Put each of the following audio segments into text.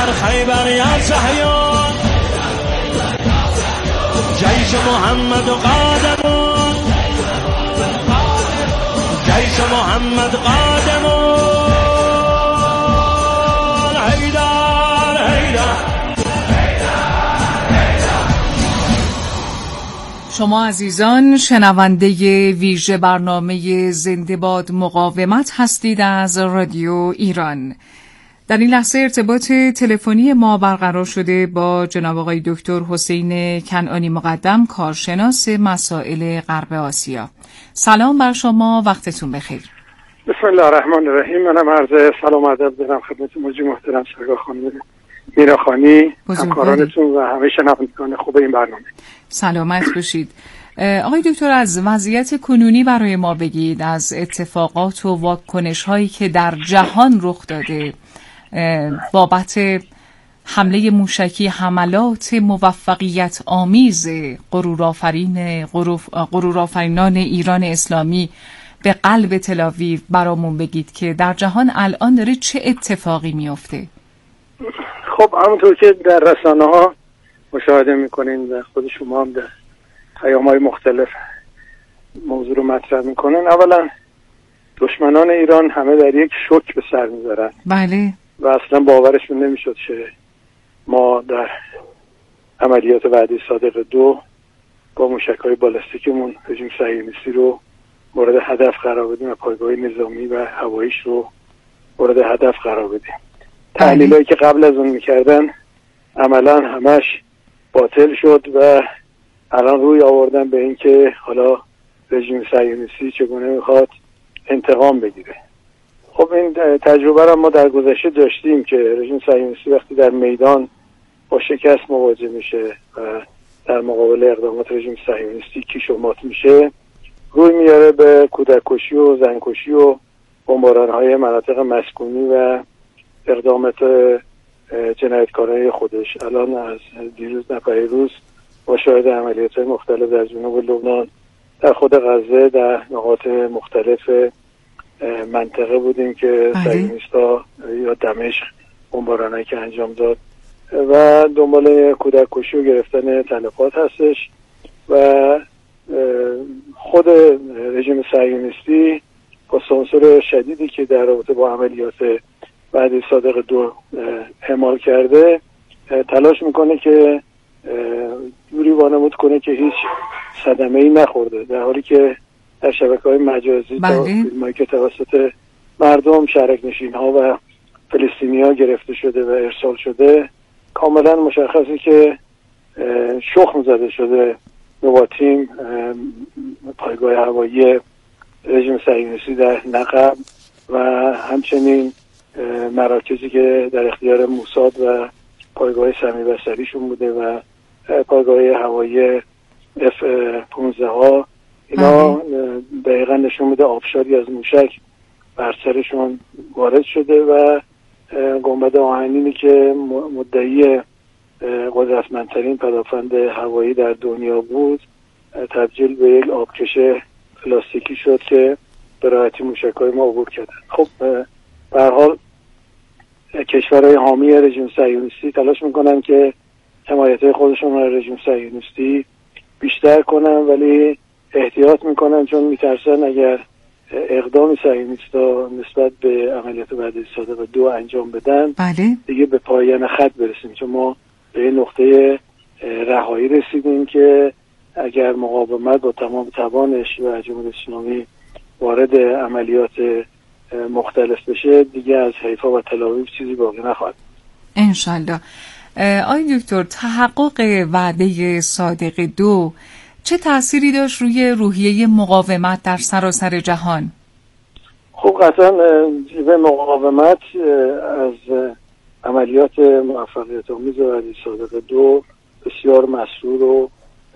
در خیبر یا صهیون جیش محمد قادمون جیش محمد قادمون حیدر حیدر. شما عزیزان شنونده ویژه برنامه زنده باد مقاومت هستید از رادیو ایران. در این لحظه ارتباط تلفنی ما برقرار شده با جناب آقای دکتر حسین کنعانی مقدم، کارشناس مسائل غرب آسیا. سلام بر شما، وقتتون بخیر. بسم الله الرحمن الرحیم. منم عرض سلام و ادب دارم خدمت موجی محترم سرکار خانم میراخانی، همکارانتون و همه شنوندگان خوب این برنامه. سلامت باشید. آقای دکتر، از وضعیت کنونی برای ما بگید، از اتفاقات و واکنش هایی که در جهان رخ داده بابت حمله موشکی، حملات موفقیت آمیز غرورآفرینان ایران اسلامی به قلب تل‌آویو برامون بگید که در جهان الان داره چه اتفاقی میفته؟ خب همونطور که در رسانه ها مشاهده میکنین و خود شما هم در پیام‌های مختلف موضوع رو مطرح میکنن، اولا دشمنان ایران همه در یک شوک به سر میبرن. بله. و اصلا باورشون نمیشد که ما در عملیات وعده صادق 2 با موشک‌های بالستیکمون رژیم صهیونیستی رو مورد هدف قرار بدیم و پایگاه نظامی و هواییش رو مورد هدف قرار بدیم. تحلیلایی که قبل از اون میکردن عملا همش باطل شد و الان روی آوردن به این که حالا رژیم صهیونیستی چگونه میخواد انتقام بگیره. خب این تجربه را ما در گذشته داشتیم که رژیم صهیونیستی وقتی در میدان با شکست مواجه میشه و در مقابل اقدامات رژیم صهیونیستی کیش و مات میشه، روی میاره به کودک‌کشی و زنکشی و بمباران‌های مناطق مسکونی و اقدامات جنایتکارانه خودش. الان از دیروز نپریروز با شاهد عملیات‌های مختلف در جنوب لبنان، در خود غزه، در نقاط مختلف منطقه بودیم که صهیونیست‌ها یا دمشق بمبارانایی که انجام داد و دنبال کودک‌کشی و گرفتن تلفات هستش و خود رژیم صهیونیستی با سانسور شدیدی که در رابطه با عملیات وعده صادق 2 اعمال کرده تلاش میکنه که جوری وانمود کنه که هیچ صدمه‌ای نخورده، در حالی که در شبکه‌های مجازی تا فیلمایی که توسط مردم، شهرک‌نشین‌ها و فلسطینی‌ها گرفته شده و ارسال شده کاملا مشخصه که شخم زده شده نواتیم، پایگاه هوایی رژیم صهیونیستی در نقب و همچنین مراکزی که در اختیار موساد و پایگاه سمی بصریشون بوده و پایگاه هوایی F-15 ها. اینا دقیقا نشون میده آبشاری از موشک بر سرشون وارد شده و گنبد آهنینی که مدعی قدرتمندترین پدافند هوایی در دنیا بود تبدیل به یک آبکش پلاستیکی شد که به راحتی موشک‌های ما عبور کردن. خب به هر حال کشورهای حامی رژیم صهیونیستی تلاش میکنن که حمایت خودشون را رژیم صهیونیستی بیشتر کنن، ولی احتیاط میکنن چون میترسن اگر اقدام صهیونیست‌ها نسبت به عملیات وعده صادق 2 انجام بدن دیگه به پایان خط برسیم، چون ما به نقطه رهایی رسیدیم که اگر مقاومت با تمام توانش و جمهوری اسلامی وارد عملیات مختلف بشه دیگه از حیفا و تل‌آویو چیزی باقی نخواهد. انشالله. آقای دکتر، تحقق وعده صادق 2 چه تأثیری داشت روی روحیه مقاومت در سراسر جهان؟ خب قطعا جبهه مقاومت از عملیات موفقیت آمیز وعده صادق 2 بسیار مسرور و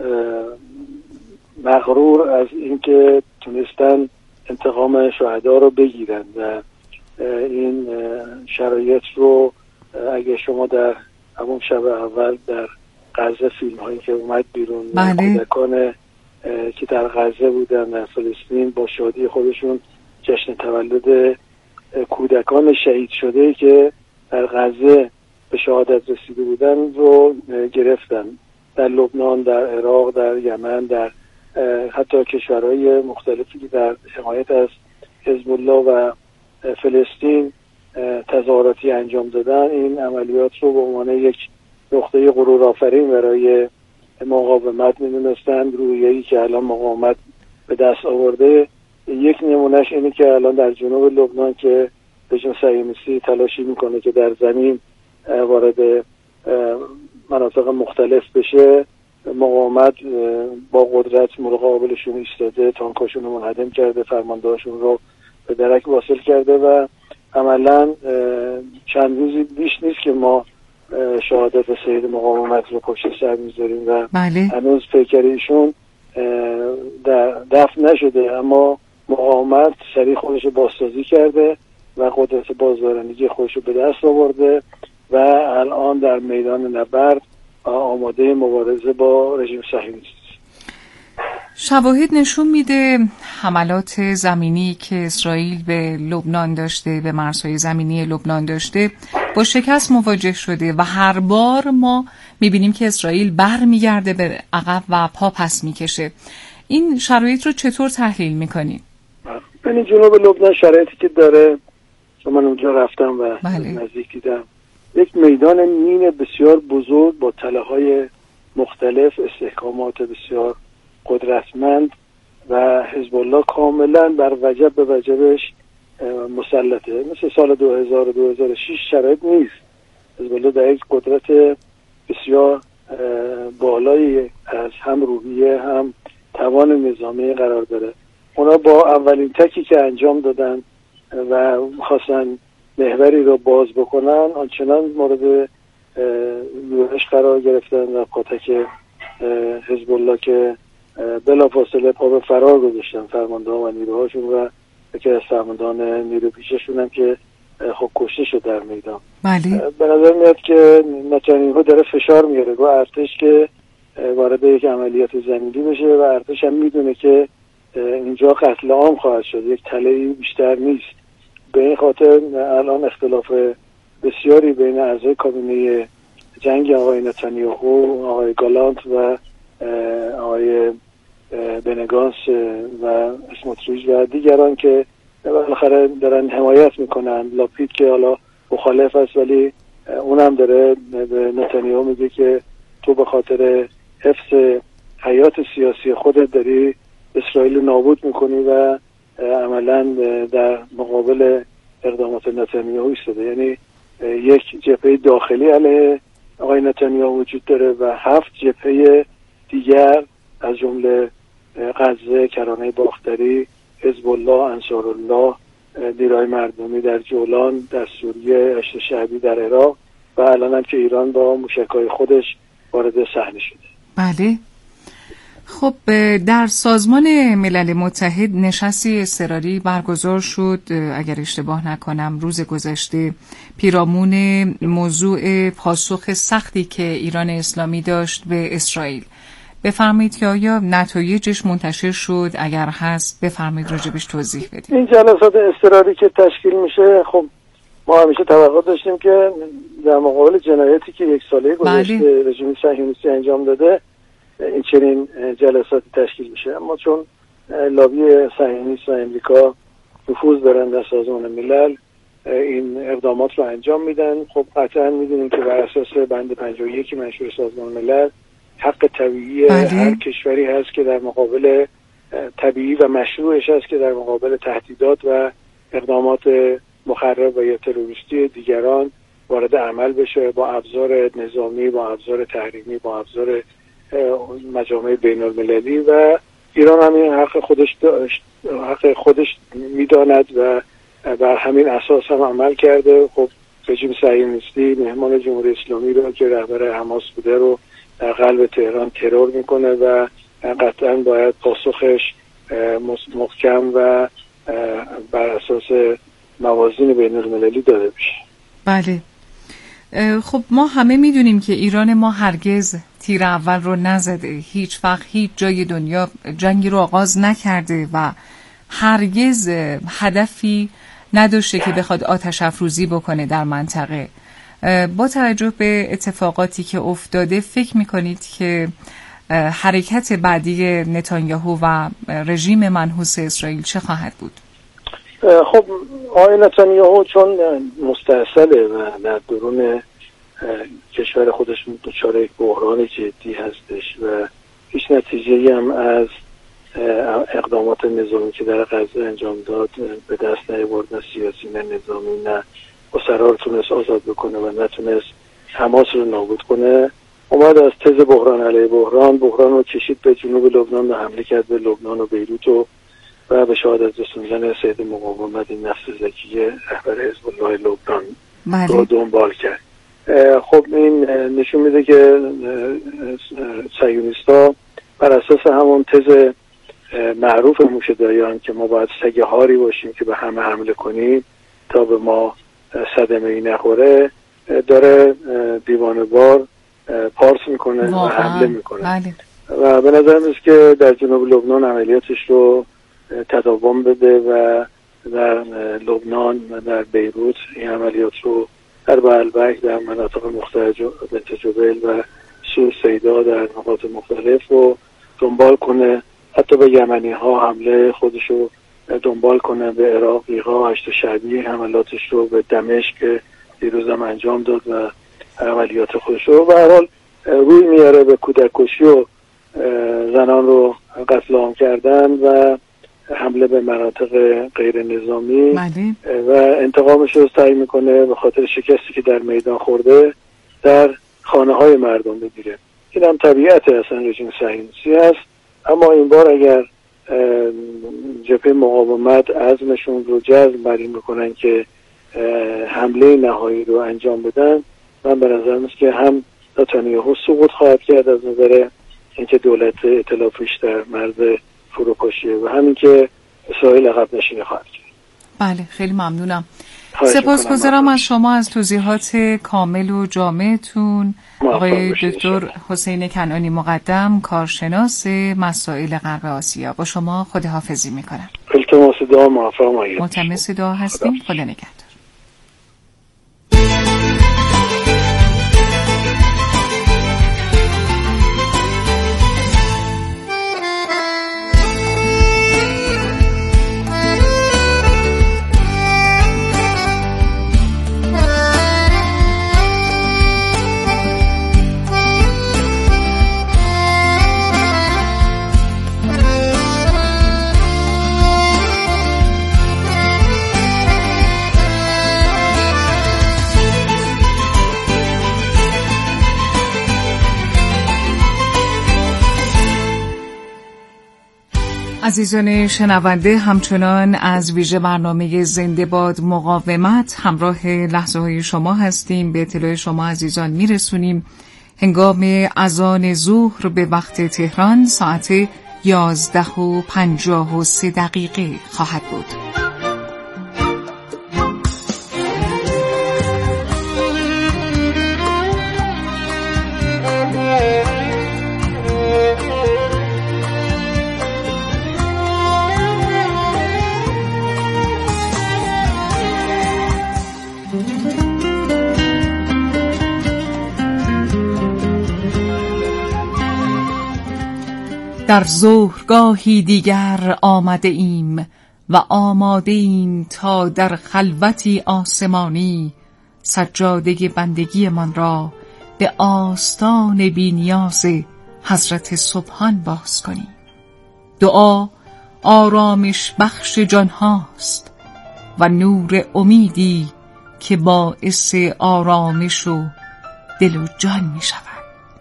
مغرور از اینکه تونستن انتقام شهدا رو بگیرن و این شرایط رو اگه شما در همون شب اول در غزه فیلم هایی که اومد بیرون کودکان که در غزه بودن در فلسطین با شادی خودشون جشن تولد کودکان شهید شده که در غزه به شهادت رسیده بودن رو گرفتن در لبنان، در عراق، در یمن، در حتی کشورهای مختلفی که در حمایت از حزب الله و فلسطین تظاهراتی انجام دادن. این عملیات رو به عنوان یک نقطه غرورآفرین برای مقاومت می‌دونستند. رویه‌ای که الان مقاومت به دست آورده، یک نمونهش اینه که الان در جنوب لبنان که رژیم صهیونیستی تلاشی میکنه که در زمین وارد مناطق مختلف بشه، مقاومت با قدرت مقابلشون ایستاده، تانکاشون رو منهدم کرده، فرماندهاشون رو به درک واصل کرده و عملا چند روزی بیش نیست که ما شهادت سید مقاومت رو پشت سر میذاریم و هنوز پیکر ایشون دفن نشده، اما مقاومت سریع خودش رو بازسازی کرده و قدرت بازدارندگی خودش رو به دست آورده و الان در میدان نبرد آماده مبارزه با رژیم صهیونیستی. شواهد نشون میده حملات زمینی که اسرائیل به لبنان داشته، به مرزهای زمینی لبنان داشته، با شکست مواجه شده و هر بار ما میبینیم که اسرائیل برمیگرده به عقب و پا پس میکشه. این شرایط رو چطور تحلیل میکنید؟ یعنی جنوب لبنان شرایطی که داره، چون من اونجا رفتم و نزدیک دیدم، یک میدان مین بسیار بزرگ با تله‌های مختلف، استحکامات بسیار قدرتمند و حزب الله کاملا بر وجب به وجبش مسلطه. مثل سال 2000 و 2006 شرایط نیست. حزب الله در یک قدرت بسیار بالایی از هم روحیه هم توان نظامی قرار داره. اونا با اولین تکی که انجام دادن و خواستن محوری رو باز بکنن، آنچنان مورد یورش قرار گرفتن و پاتک حزب الله که بلافاصله پا به فرار گذاشتن فرماندهان و نیروهاشون و یکی از فرماندهان نیرو پیششون هم که خب کشته شد در میدان. به نظر میاد که نتانیاهو داره فشار میاره با ارتش که وارد یک عملیات زمینی بشه و ارتش هم میدونه که اینجا قتل عام خواهد شد، یک تله‌ای بیشتر نیست. به این خاطر الان اختلاف بسیاری بین اعضای کابینه جنگ آقای نتانیاهو، آقای گالانت و آقای بنگانس و اسموتریچ و دیگران که بالاخره دارن حمایت میکنن. لاپید که حالا مخالف است ولی اونم داره به نتانیاهو میگه که تو به خاطر حفظ حیات سیاسی خودت داری اسرائیل نابود میکنی و عملا در مقابل اقدامات نتانیاهو ایستاده. یعنی یک جبهه داخلی علیه آقای نتانیاهو وجود داره و 7 جبهه دیگر از جمله غزه، کرانه باختری، حزب الله، انصارالله، نیروهای مردمی در جولان، در سوریه، هشت شعبی در عراق و الان هم که ایران با موشک‌های خودش وارد صحنه شده. بله. خب در سازمان ملل متحد نشستی اضطراری برگزار شد اگر اشتباه نکنم روز گذشته پیرامون موضوع پاسخ سختی که ایران اسلامی داشت به اسرائیل. بفرمایید که آیا نتایجش منتشر شد؟ اگر هست بفرمایید راجبش توضیح بدید. این جلسات اضطراری که تشکیل میشه، خب ما همیشه توقع داشتیم که در مقابل جنایتی که یک ساله گذشته رژیم صهیونیستی انجام داده این چنین جلساتی تشکیل میشه، اما چون لابی صهیونیست و امریکا نفوذ دارن در سازمان ملل این اقدامات رو انجام میدن. خب قطعا میدونیم که بر اساس بند 51 منشور سازمان ملل حق طبیعی هر کشوری هست که در مقابل طبیعی و مشروعش هست که در مقابل تهدیدات و اقدامات مخرب و یا تروریستی دیگران وارد عمل بشه با ابزار نظامی، با ابزار تحریمی، با ابزار مجامع بین المللی و ایران همین حق خودش میداند و بر همین اساس هم عمل کرده. خب رژیم صهیونیستی مهمان جمهوری اسلامی رو که رهبر حماس بوده رو در قلب تهران ترور میکنه و قطعا باید پاسخش محکم و بر اساس موازین بین المللی داده بشه. بله. خب ما همه میدونیم که ایران ما هرگز تیر اول رو نزده، هیچ وقت هیچ جای دنیا جنگی رو آغاز نکرده و هرگز هدفی نداشته که بخواد آتش افروزی بکنه در منطقه با توجه به اتفاقاتی که افتاده فکر میکنید که حرکت بعدی نتانیاهو و رژیم منحوس اسرائیل چه خواهد بود؟ خب آقای نتانیاهو چون مستاصله و در درون کشور خودش دچار یک بحران جدی هستش و هیچ نتیجه‌ای هم از اقدامات نظامی که در غزه انجام داد به دست نیاورد، نه سیاسی نه نظامی، نه اسرا رو تونست آزاد بکنه و نتونست حماس رو نابود کنه. اومد از تز بحران علیه بحران رو کشید به جنوب لبنان و حمله کرد به لبنان و بیروت و به شهادت رسوندن سید مقاومت نفس زکی رهبر حزب الله لبنان رو دنبال کرد. خب این نشون میده که صهیونیست‌ها بر اساس همون تز معروف موشه‌دایان که ما باید سگ هاری باشیم که به همه حمله کنیم تا به ما صدمه‌ای نخوره، داره دیوانه‌وار پارس میکنه و حمله میکنه. و به نظر میاد که در جنوب لبنان عملیاتش رو تداوم بده و در لبنان و در بیروت این عملیات رو در بعلبک، در مناطق مختلف بنت جبل و سور سیدا در نقاط مختلف رو دنبال کنه، حتی به یمنی ها حمله خودش رو دنبال کنه، به عراقی ها هشت شعبی حملاتش رو به دمشق دیروز هم انجام داد و عملیات خودش رو به هر حال روی میاره به کودک کشی و زنان رو قتل عام کردن و حمله به مناطق غیر نظامی و انتقامش رو سعی میکنه به خاطر شکستی که در میدان خورده در خانه های مردم بگیره. این هم طبیعت اصلا رژیم صهیونیستی است. اما این بار اگر جبهه مقاومت عزمشون رو جزم بر این میکنن که حمله نهایی رو انجام بدن، من به نظر میاد که هم نتانیاهو سقوط خواهد کرد از نظر اینکه دولت ائتلافیش در مرز فروپاشیه و همین که اسرائیل عقب نشینی خواهد کرد. بله، خیلی ممنونم. سپاسگزارم از شما از توضیحات کامل و جامعتون. آقای دکتر حسین کنعانی مقدم، کارشناس مسائل غرب آسیا. با شما خداحافظی میکنم. التماس دعا، موفق باشید. ملتمس دعا هستیم. خدا نگهدار. عزیزان شنونده، همچنان از ویژه برنامه زنده باد مقاومت همراه لحظه های شما هستیم. به اطلاع شما عزیزان میرسونیم هنگام اذان ظهر به وقت تهران ساعت 11:53 خواهد بود. در ظهرگاهی دیگر آمده ایم و آماده ایم تا در خلوتی آسمانی سجاده بندگی من را به آستان بی‌نیاز حضرت سبحان باز کنیم. دعا آرامش بخش جان هاست و نور امیدی که باعث آرامش و دل و جان می شود.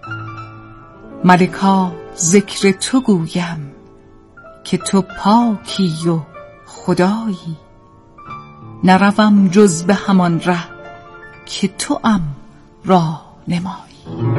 ملکا ذکر تو گویم که تو پاکی و خدایی، نروم جز به همان ره که تو ام راه نمایی.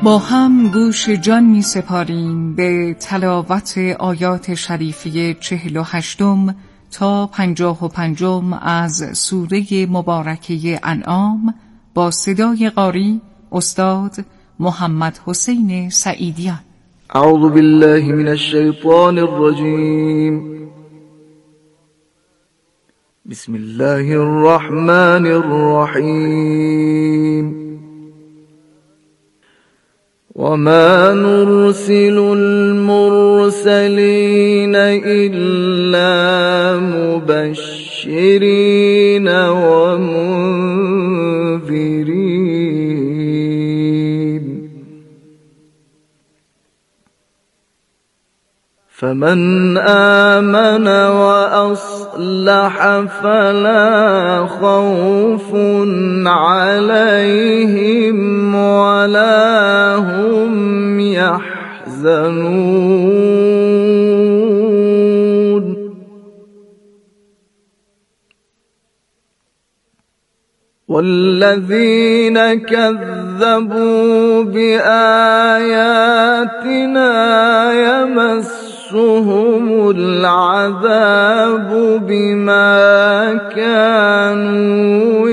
با هم گوش جان می سپاریم به تلاوت آیات شریفه 48 تا 55 از سوره مبارکه انعام با صدای قاری استاد محمد حسین سعیدیان. اعوذ بالله من الشیطان الرجیم. بسم الله الرحمن الرحیم. وما نرسل المرسلين إلا مبشرين ومنذرين فمن آمن وأصلح فلا خوف عليهم ولا هم يحزنون. والذين كذبوا بآياتنا يمسهم العذاب بما كانوا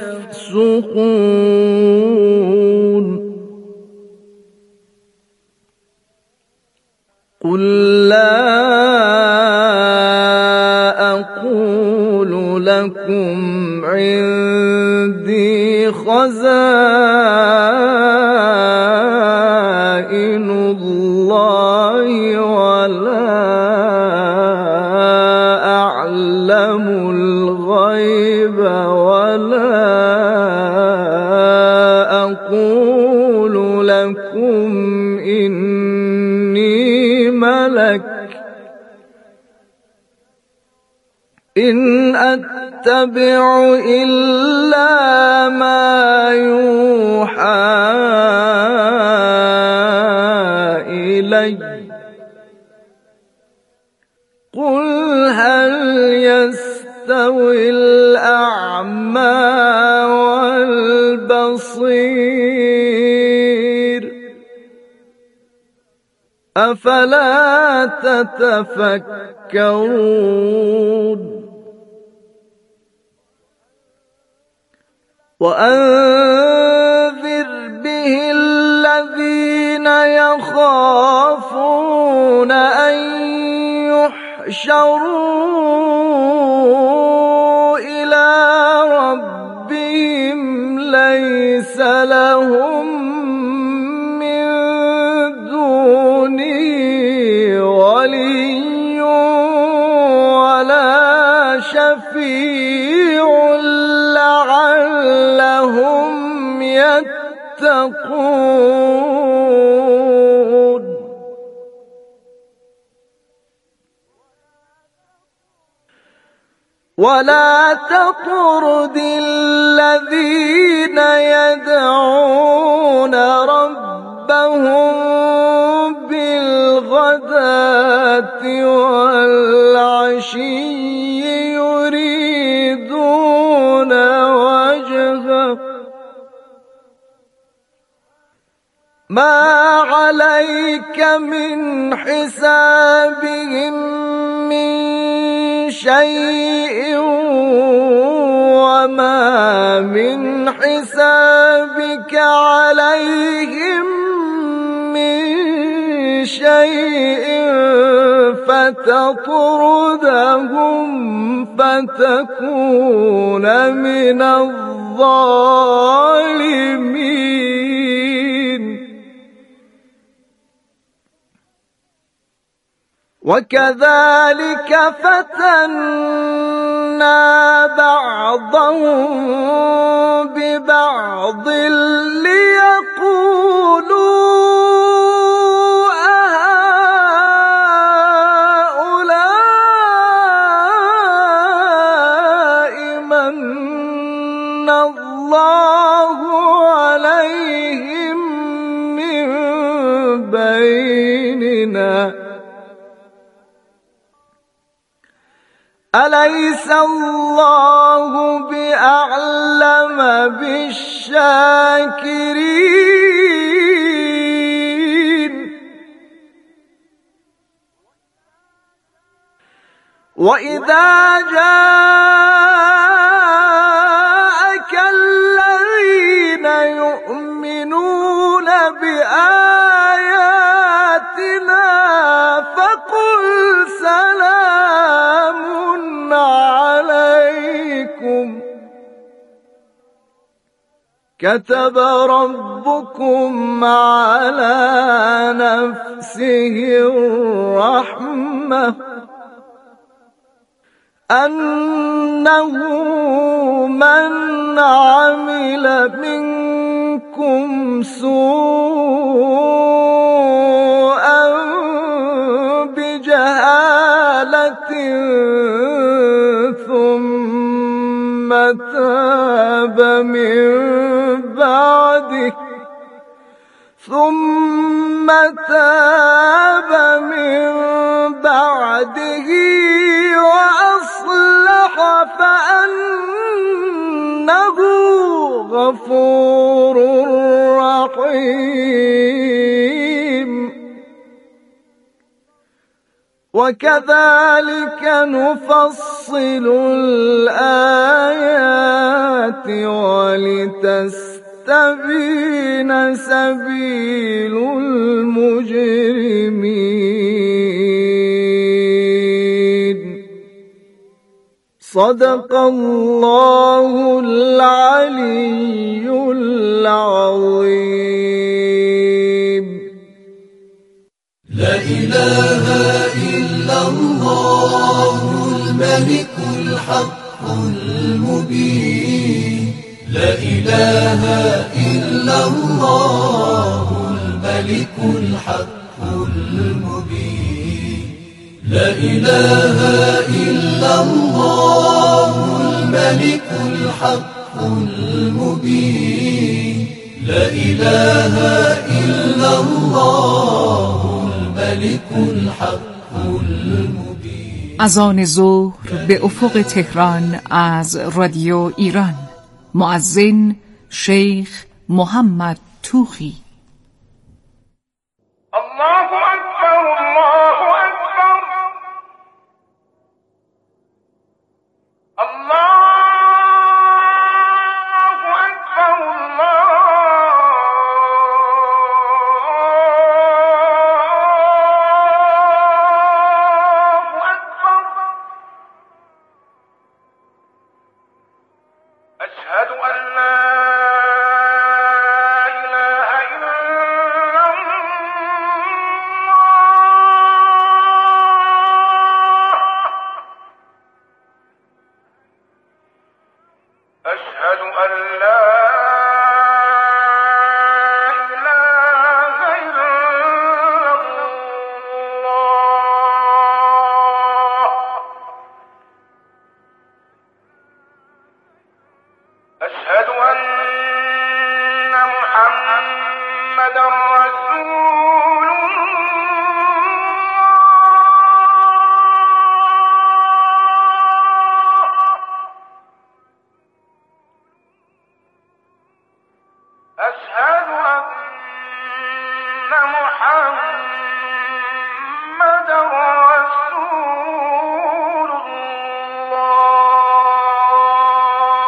يفسقون. قل لا أقول لكم عندي خزائن الله ولا أعلم الغيب ولا أقول لكم إني ملك إن أتبع إلا ما يوحى إلي. قل هل يستوي الأعمى والبصير أفلا تتفكرون. وأنذر به الذين يخافون أن يحشروا إلى ربهم ليس لهم من دونه ولي ولا شفيع لعلهم يتقون. ولا تطرد الذين يدعون ربهم بالغداة والعشي يريدون وجهه ما عليك من حسابهم من شيء وما من حسابك عليهم من شيء فتطردهم فتكون من الظالمين. وكذلك فتنا بعضهم ببعض ليقولوا أهؤلاء من الله عليهم من بيننا أليس الله بأعلم بالشاكرين. وإذا جاءك الذين يؤمنون بآياتنا فقل سلام عليكم كتب ربكم على نفسه الرحمة أنه من عمل منكم سوءا بجهالة ثم تاب من بعده وأصلح فأنه غفور رحيم. وكذلك نفصل الآيات ولتستبين سبيل المجرمين. صدق الله العلي العظيم. لا إله إلا الله الملك الحق المبين. لا إله إلا الله الملك الحق المبين. لا إله إلا الله الملك الحق المبين. لا إله إلا الله الملك الحق المبين. اذان ظهر به افق تهران از رادیو ایران. مؤذن شیخ محمد توخی. الله أكبر الله أكبر الله أكبر الله أكبر. أشهد أن لا إله إلا أشهد أن لا إله إلا الله. أشهد أن محمدا رسول أشهد أن محمدا رسول الله.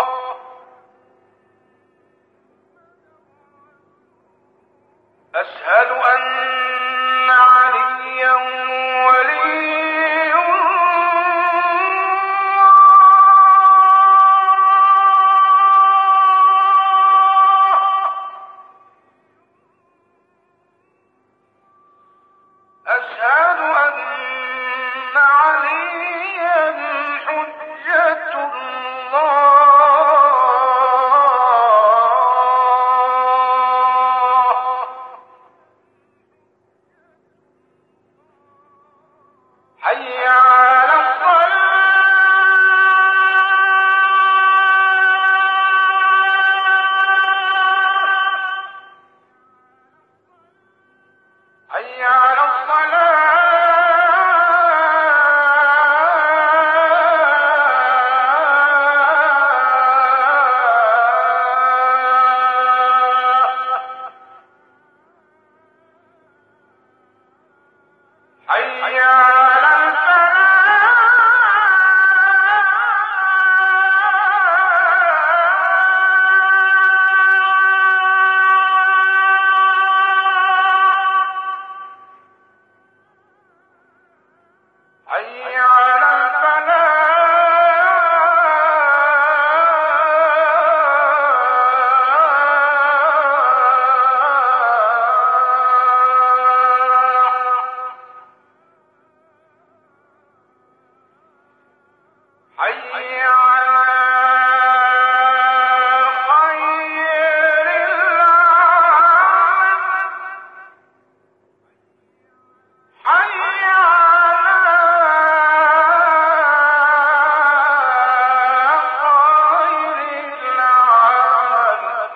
أشهد أن عليا ولي أشهد أن عليا حجة الله. حي على الصلاة. حي على الصلاة. حي على الفلاح. حي على الفلاح حي على خير العالم حي على خير العالم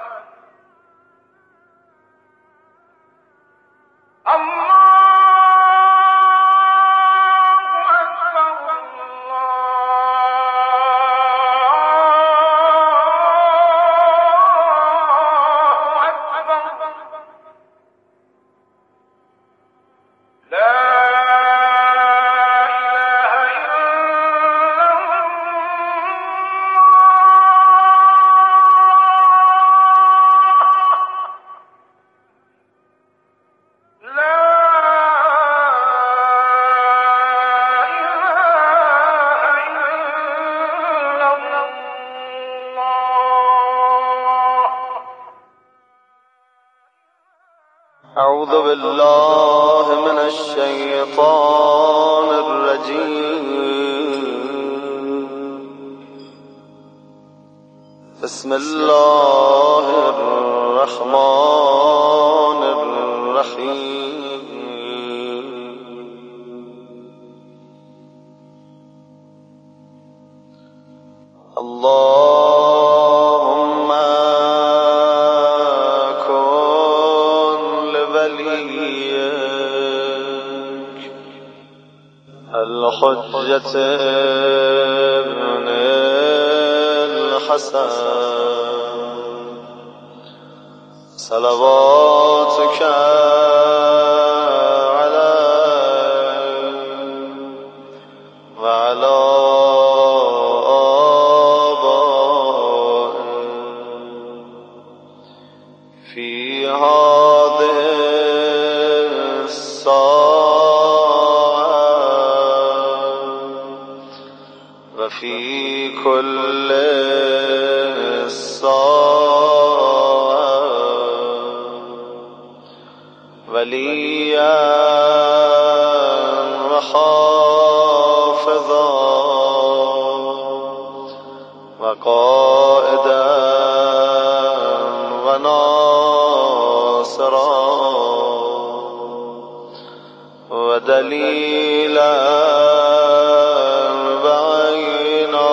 الله أعوذ بالله من الشيطان الرجيم. بسم الله الرحمن الرحيم. اللهم كن لوليك الحجة ابن الحسن صلواتك عليه وعلى آبائه في هذه الساعة وفي كل ساعة وليا وحافظا وقائدا وناصرا ودليلا بعينا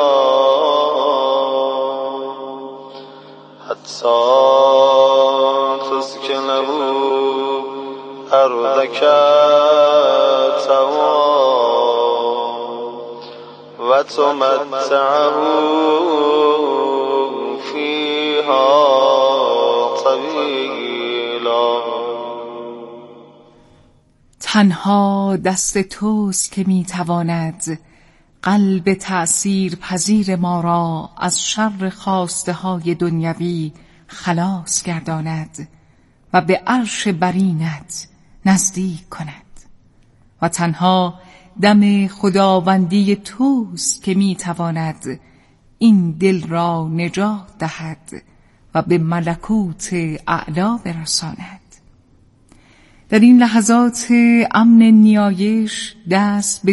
حتى تسكنه أرضك وتمتعه فيها طويلا. تنها دست توست که میتواند قلب تأثیر پذیر ما را از شر خواسته های دنیوی خلاص گرداند و به عرش برینت نزدیک کند. و تنها دم خداوندی توست که میتواند این دل را نجات دهد و به ملکوت اعلی برساند. در این لحظات امن نیایش دست به